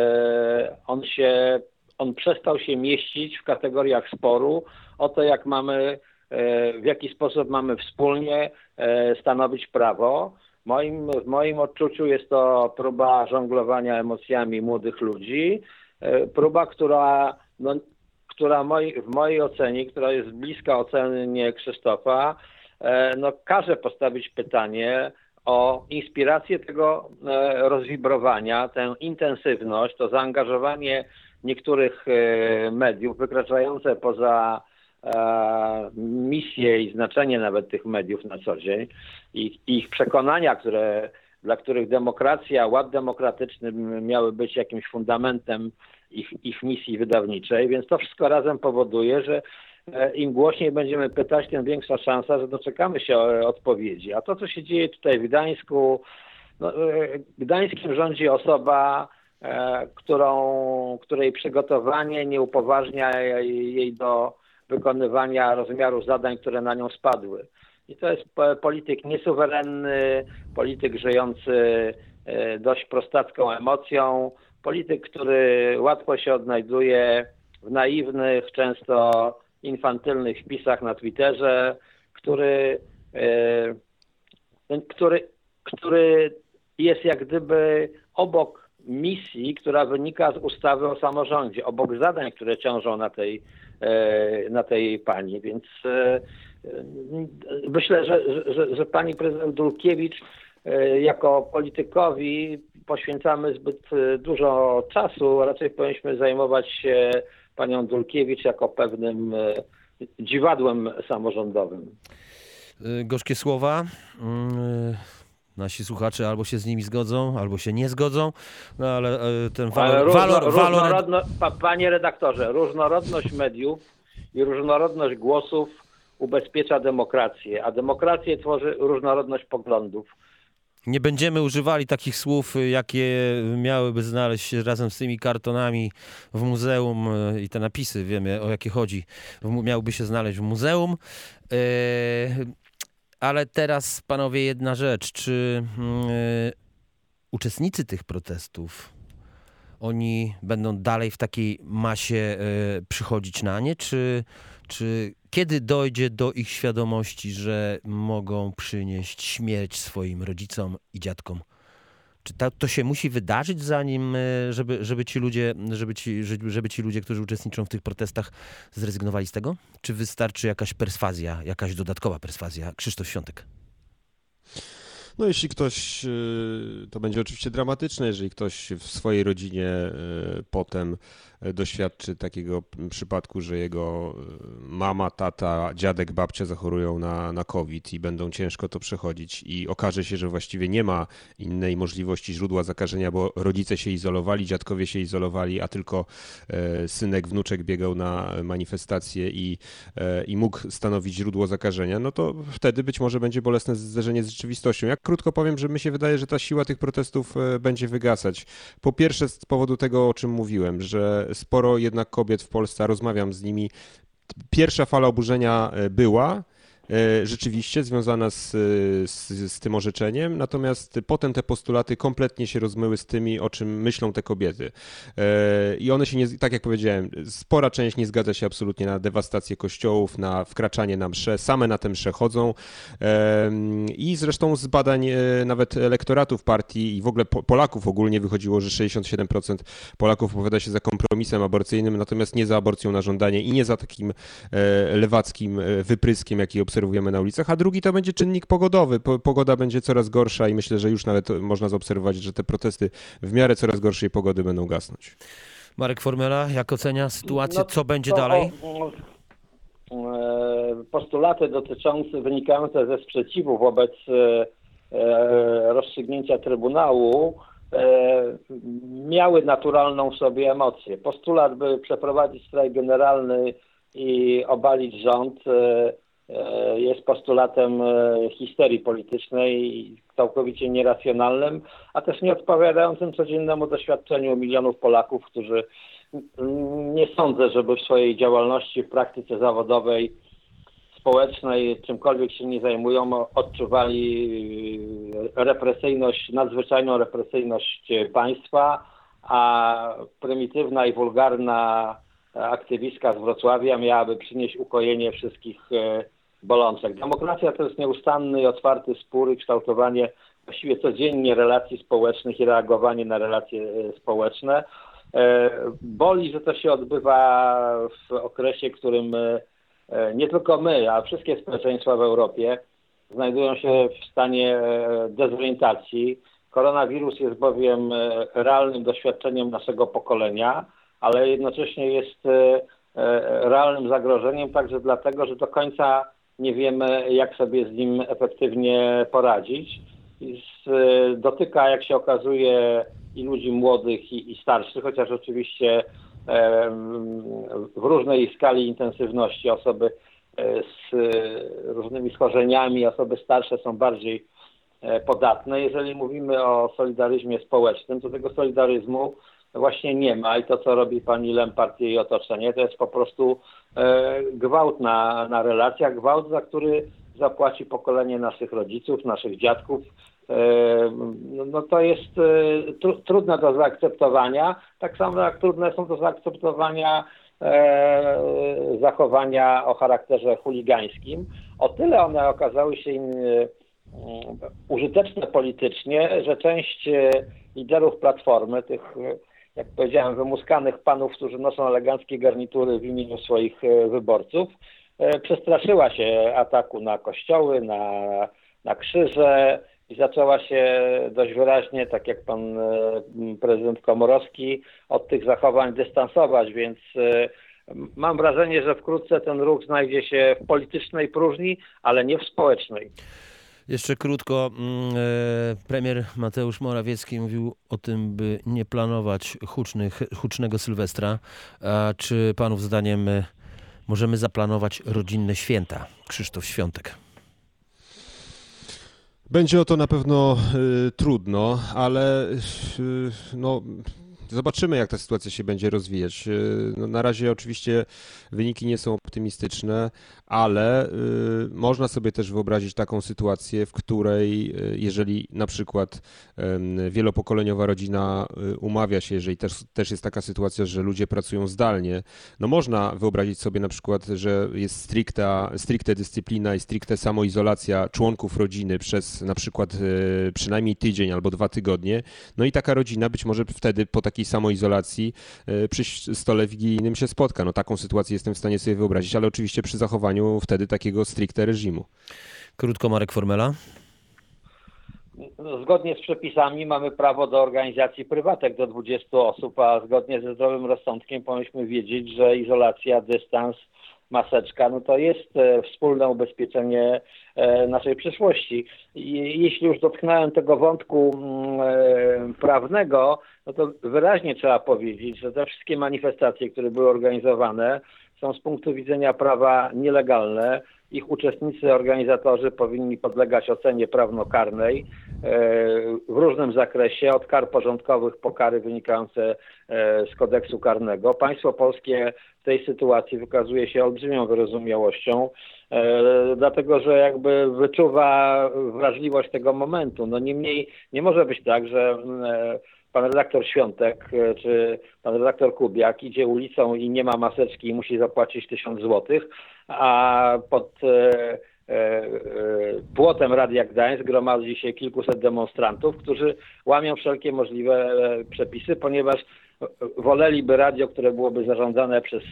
on przestał się mieścić w kategoriach sporu o to, w jaki sposób mamy wspólnie stanowić prawo. W moim odczuciu jest to próba żonglowania emocjami młodych ludzi, próba, która w mojej ocenie, która jest bliska ocenie Krzysztofa, każe postawić pytanie o inspirację tego rozwibrowania, tę intensywność, to zaangażowanie niektórych mediów wykraczające poza misję i znaczenie nawet tych mediów na co dzień i ich przekonania, dla których demokracja, ład demokratyczny miały być jakimś fundamentem ich misji wydawniczej, więc to wszystko razem powoduje, że im głośniej będziemy pytać, tym większa szansa, że doczekamy się odpowiedzi. A to, co się dzieje tutaj w Gdańsku, Gdańskiem rządzi osoba, której przygotowanie nie upoważnia jej do wykonywania rozmiaru zadań, które na nią spadły. I to jest polityk niesuwerenny, polityk żyjący dość prostacką emocją, polityk, który łatwo się odnajduje w naiwnych, często infantylnych wpisach na Twitterze, który jest jak gdyby obok misji, która wynika z ustawy o samorządzie, obok zadań, które ciążą na tej pani. Więc myślę, że pani prezydent Dulkiewicz jako politykowi poświęcamy zbyt dużo czasu, raczej powinniśmy zajmować się panią Dulkiewicz jako pewnym dziwadłem samorządowym. Gorzkie słowa. Nasi słuchacze albo się z nimi zgodzą, albo się nie zgodzą, no ale ten walor... Panie redaktorze, różnorodność mediów i różnorodność głosów ubezpiecza demokrację, a demokrację tworzy różnorodność poglądów. Nie będziemy używali takich słów, jakie miałyby znaleźć się razem z tymi kartonami w muzeum i te napisy, wiemy o jakie chodzi, miałyby się znaleźć w muzeum. Ale teraz, panowie, jedna rzecz. Czy uczestnicy tych protestów, oni będą dalej w takiej masie przychodzić na nie? Czy kiedy dojdzie do ich świadomości, że mogą przynieść śmierć swoim rodzicom i dziadkom? Czy to się musi wydarzyć, zanim, żeby ci ludzie, którzy uczestniczą w tych protestach, zrezygnowali z tego? Czy wystarczy jakaś perswazja, jakaś dodatkowa perswazja? Krzysztof Świątek. No jeśli ktoś, to będzie oczywiście dramatyczne, jeżeli ktoś w swojej rodzinie potem doświadczy takiego przypadku, że jego mama, tata, dziadek, babcia zachorują na COVID i będą ciężko to przechodzić i okaże się, że właściwie nie ma innej możliwości źródła zakażenia, bo rodzice się izolowali, dziadkowie się izolowali, a tylko synek, wnuczek biegał na manifestacje i mógł stanowić źródło zakażenia, no to wtedy być może będzie bolesne zderzenie z rzeczywistością. Ja krótko powiem, że mi się wydaje, że ta siła tych protestów będzie wygasać. Po pierwsze z powodu tego, o czym mówiłem, że sporo jednak kobiet w Polsce, rozmawiam z nimi, pierwsza fala oburzenia była rzeczywiście związana z tym orzeczeniem, natomiast potem te postulaty kompletnie się rozmyły z tymi, o czym myślą te kobiety. I one się, nie, tak jak powiedziałem, spora część nie zgadza się absolutnie na dewastację kościołów, na wkraczanie na msze, same na te msze chodzą i zresztą z badań nawet elektoratów partii i w ogóle Polaków ogólnie wychodziło, że 67% Polaków opowiada się za kompromisem aborcyjnym, natomiast nie za aborcją na żądanie i nie za takim lewackim wypryskiem, jaki obserwujemy na ulicach, a drugi to będzie czynnik pogodowy. Pogoda będzie coraz gorsza i myślę, że już nawet można zaobserwować, że te protesty w miarę coraz gorszej pogody będą gasnąć. Marek Formela, jak ocenia sytuację? Co będzie dalej? Postulaty wynikające ze sprzeciwu wobec rozstrzygnięcia Trybunału miały naturalną w sobie emocję. Postulat, by przeprowadzić strajk generalny i obalić rząd, jest postulatem histerii politycznej, całkowicie nieracjonalnym, a też nie odpowiadającym codziennemu doświadczeniu milionów Polaków, którzy nie sądzę, żeby w swojej działalności, w praktyce zawodowej, społecznej, czymkolwiek się nie zajmują, odczuwali nadzwyczajną represyjność państwa, a prymitywna i wulgarna aktywistka z Wrocławia miałaby przynieść ukojenie wszystkich bolączek. Demokracja to jest nieustanny i otwarty spór i kształtowanie właściwie codziennie relacji społecznych i reagowanie na relacje społeczne. Boli, że to się odbywa w okresie, w którym nie tylko my, a wszystkie społeczeństwa w Europie znajdują się w stanie dezorientacji. Koronawirus jest bowiem realnym doświadczeniem naszego pokolenia, ale jednocześnie jest realnym zagrożeniem także dlatego, że do końca nie wiemy, jak sobie z nim efektywnie poradzić. Dotyka, jak się okazuje, i ludzi młodych, i starszych, chociaż oczywiście w różnej skali intensywności. Osoby z różnymi schorzeniami, osoby starsze są bardziej podatne. Jeżeli mówimy o solidaryzmie społecznym, to tego solidaryzmu właśnie nie ma i to, co robi pani Lempart i jej otoczenie, to jest po prostu gwałt na relacjach, gwałt, za który zapłaci pokolenie naszych rodziców, naszych dziadków. No to jest trudne do zaakceptowania, tak samo jak trudne są do zaakceptowania zachowania o charakterze chuligańskim. O tyle one okazały się użyteczne politycznie, że część liderów Platformy, tych, jak powiedziałem, wymuskanych panów, którzy noszą eleganckie garnitury w imieniu swoich wyborców, przestraszyła się ataku na kościoły, na krzyże i zaczęła się dość wyraźnie, tak jak pan prezydent Komorowski, od tych zachowań dystansować, więc mam wrażenie, że wkrótce ten ruch znajdzie się w politycznej próżni, ale nie w społecznej. Jeszcze krótko, premier Mateusz Morawiecki mówił o tym, by nie planować hucznego Sylwestra. A czy panów zdaniem możemy zaplanować rodzinne święta? Krzysztof Świątek. Będzie o to na pewno trudno, ale zobaczymy, jak ta sytuacja się będzie rozwijać. Na razie oczywiście wyniki nie są optymistyczne, ale można sobie też wyobrazić taką sytuację, w której jeżeli na przykład wielopokoleniowa rodzina umawia się, jeżeli też jest taka sytuacja, że ludzie pracują zdalnie, no można wyobrazić sobie na przykład, że jest stricte dyscyplina i stricte samoizolacja członków rodziny przez na przykład przynajmniej tydzień albo 2 tygodnie, no i taka rodzina być może wtedy po takiej samoizolacji przy stole wigilijnym się spotka. No taką sytuację jestem w stanie sobie wyobrazić, ale oczywiście przy zachowaniu wtedy takiego stricte reżimu. Krótko, Marek Formela. Zgodnie z przepisami mamy prawo do organizacji prywatek do 20 osób, a zgodnie ze zdrowym rozsądkiem powinniśmy wiedzieć, że izolacja, dystans, maseczka, no to jest wspólne ubezpieczenie naszej przyszłości. Jeśli już dotknąłem tego wątku prawnego, no to wyraźnie trzeba powiedzieć, że te wszystkie manifestacje, które były organizowane, są z punktu widzenia prawa nielegalne. Ich uczestnicy, organizatorzy powinni podlegać ocenie prawnokarnej w różnym zakresie, od kar porządkowych po kary wynikające z kodeksu karnego. Państwo polskie w tej sytuacji wykazuje się olbrzymią wyrozumiałością, dlatego że jakby wyczuwa wrażliwość tego momentu. No niemniej nie może być tak, że pan redaktor Świątek czy pan redaktor Kubiak idzie ulicą i nie ma maseczki i musi zapłacić 1000 złotych, a pod płotem Radia Gdańsk gromadzi się kilkuset demonstrantów, którzy łamią wszelkie możliwe przepisy, ponieważ woleliby radio, które byłoby zarządzane przez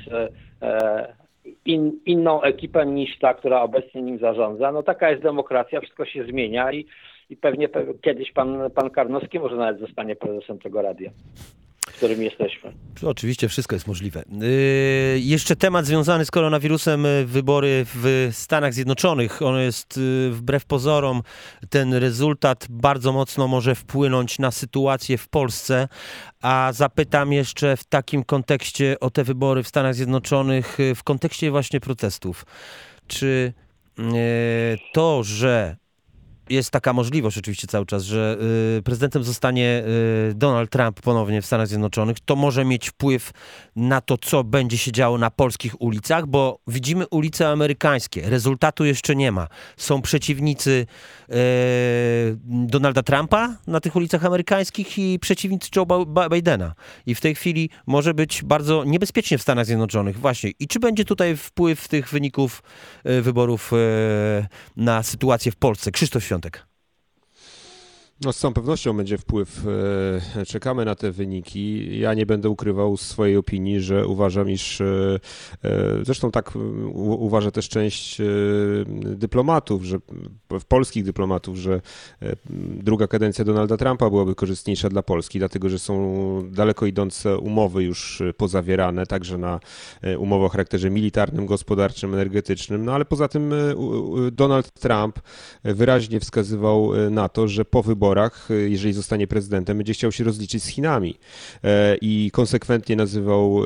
inną ekipę niż ta, która obecnie nim zarządza. No taka jest demokracja, wszystko się zmienia i pewnie kiedyś pan Karnowski może nawet zostanie prezesem tego radia, w którym jesteśmy. Oczywiście wszystko jest możliwe. Jeszcze temat związany z koronawirusem, wybory w Stanach Zjednoczonych. On jest wbrew pozorom, ten rezultat bardzo mocno może wpłynąć na sytuację w Polsce. A zapytam jeszcze w takim kontekście o te wybory w Stanach Zjednoczonych, w kontekście właśnie protestów. Czy to, że jest taka możliwość oczywiście cały czas, że prezydentem zostanie Donald Trump ponownie w Stanach Zjednoczonych, to może mieć wpływ na to, co będzie się działo na polskich ulicach, bo widzimy ulice amerykańskie, rezultatu jeszcze nie ma. Są przeciwnicy Donalda Trumpa na tych ulicach amerykańskich i przeciwnicy Joe Bidena. I w tej chwili może być bardzo niebezpiecznie w Stanach Zjednoczonych. Właśnie. I czy będzie tutaj wpływ tych wyników wyborów na sytuację w Polsce? Krzysztof Świątek. No z całą pewnością będzie wpływ. Czekamy na te wyniki. Ja nie będę ukrywał swojej opinii, że uważam, iż zresztą tak uważa też część dyplomatów, że polskich dyplomatów, że druga kadencja Donalda Trumpa byłaby korzystniejsza dla Polski, dlatego że są daleko idące umowy już pozawierane, także na umowę o charakterze militarnym, gospodarczym, energetycznym. No ale poza tym Donald Trump wyraźnie wskazywał na to, że po wyborach, jeżeli zostanie prezydentem, będzie chciał się rozliczyć z Chinami i konsekwentnie nazywał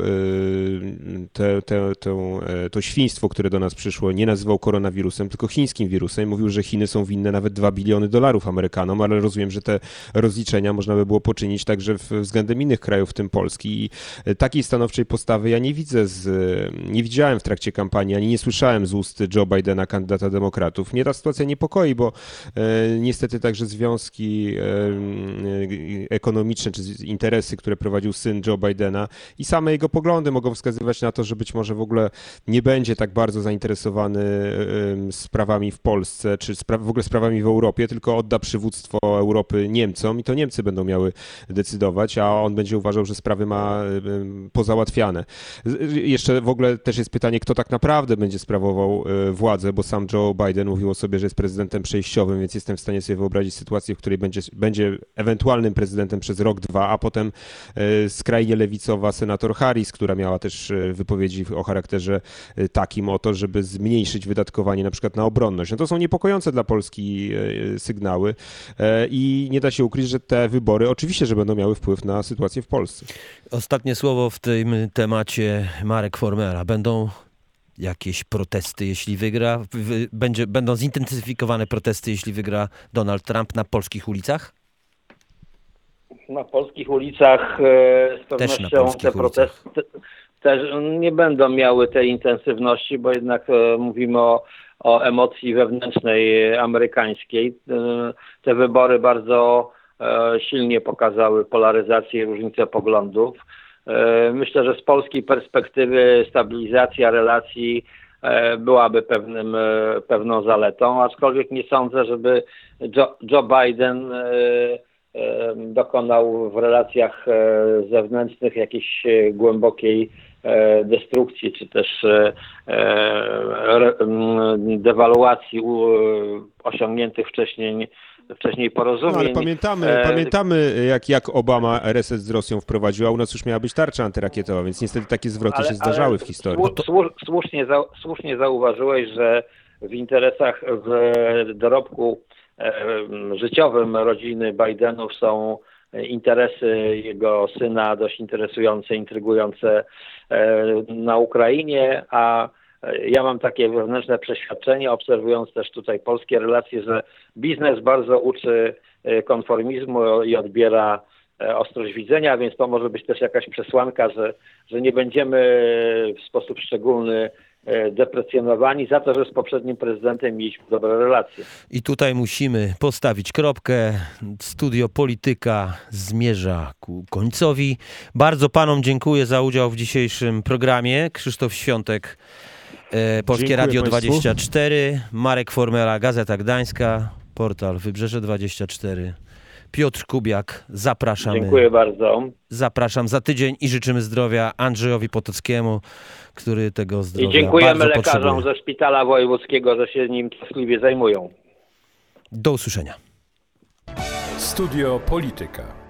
to świństwo, które do nas przyszło, nie nazywał koronawirusem, tylko chińskim wirusem. Mówił, że Chiny są winne nawet $2 biliony Amerykanom, ale rozumiem, że te rozliczenia można by było poczynić także względem innych krajów, w tym Polski. I takiej stanowczej postawy ja nie widzę, nie widziałem w trakcie kampanii, ani nie słyszałem z ust Joe Bidena, kandydata demokratów. Mnie ta sytuacja niepokoi, bo niestety także związki ekonomiczne czy interesy, które prowadził syn Joe Bidena i same jego poglądy mogą wskazywać na to, że być może w ogóle nie będzie tak bardzo zainteresowany sprawami w Polsce, czy w ogóle sprawami w Europie, tylko odda przywództwo Europy Niemcom i to Niemcy będą miały decydować, a on będzie uważał, że sprawy ma pozałatwiane. Jeszcze w ogóle też jest pytanie, kto tak naprawdę będzie sprawował władzę, bo sam Joe Biden mówił o sobie, że jest prezydentem przejściowym, więc jestem w stanie sobie wyobrazić sytuację, w której będzie ewentualnym prezydentem przez rok, dwa, a potem skrajnie lewicowa senator Harris, która miała też wypowiedzi o charakterze takim oto, żeby zmniejszyć wydatkowanie na przykład na obronność. No to są niepokojące dla Polski sygnały i nie da się ukryć, że te wybory oczywiście, że będą miały wpływ na sytuację w Polsce. Ostatnie słowo w tym temacie. Marek Formela. Będą jakieś protesty, jeśli wygra? Będą zintensyfikowane protesty, jeśli wygra Donald Trump na polskich ulicach? Na polskich ulicach z pewnością te protesty też nie będą miały tej intensywności, bo jednak mówimy o emocji wewnętrznej amerykańskiej. Te wybory bardzo silnie pokazały polaryzację i różnicę poglądów. Myślę, że z polskiej perspektywy stabilizacja relacji byłaby pewną zaletą, aczkolwiek nie sądzę, żeby Joe Biden dokonał w relacjach zewnętrznych jakiejś głębokiej destrukcji, czy też dewaluacji osiągniętych wcześniej porozumień. No, ale pamiętamy jak Obama reset z Rosją wprowadził, a u nas już miała być tarcza antyrakietowa, więc niestety takie zwroty się zdarzały w historii. Słusznie zauważyłeś, że w interesach, w dorobku życiowym rodziny Bidenów są interesy jego syna dość interesujące, intrygujące na Ukrainie, a ja mam takie wewnętrzne przeświadczenie, obserwując też tutaj polskie relacje, że biznes bardzo uczy konformizmu i odbiera ostrość widzenia, więc to może być też jakaś przesłanka, że nie będziemy w sposób szczególny deprecjonowani za to, że z poprzednim prezydentem mieliśmy dobre relacje. I tutaj musimy postawić kropkę. Studio Polityka zmierza ku końcowi. Bardzo panom dziękuję za udział w dzisiejszym programie. Krzysztof Świątek, Polskie Dziękuję Radio Państwu. 24, Marek Formela, Gazeta Gdańska, portal Wybrzeże 24. Piotr Kubiak, zapraszamy. Dziękuję bardzo. Zapraszam za tydzień i życzymy zdrowia Andrzejowi Potockiemu, który tego zdrowia I dziękujemy bardzo lekarzom potrzebuje. ze Szpitala Wojewódzkiego, że się nim troskliwie zajmują. Do usłyszenia. Studio Polityka.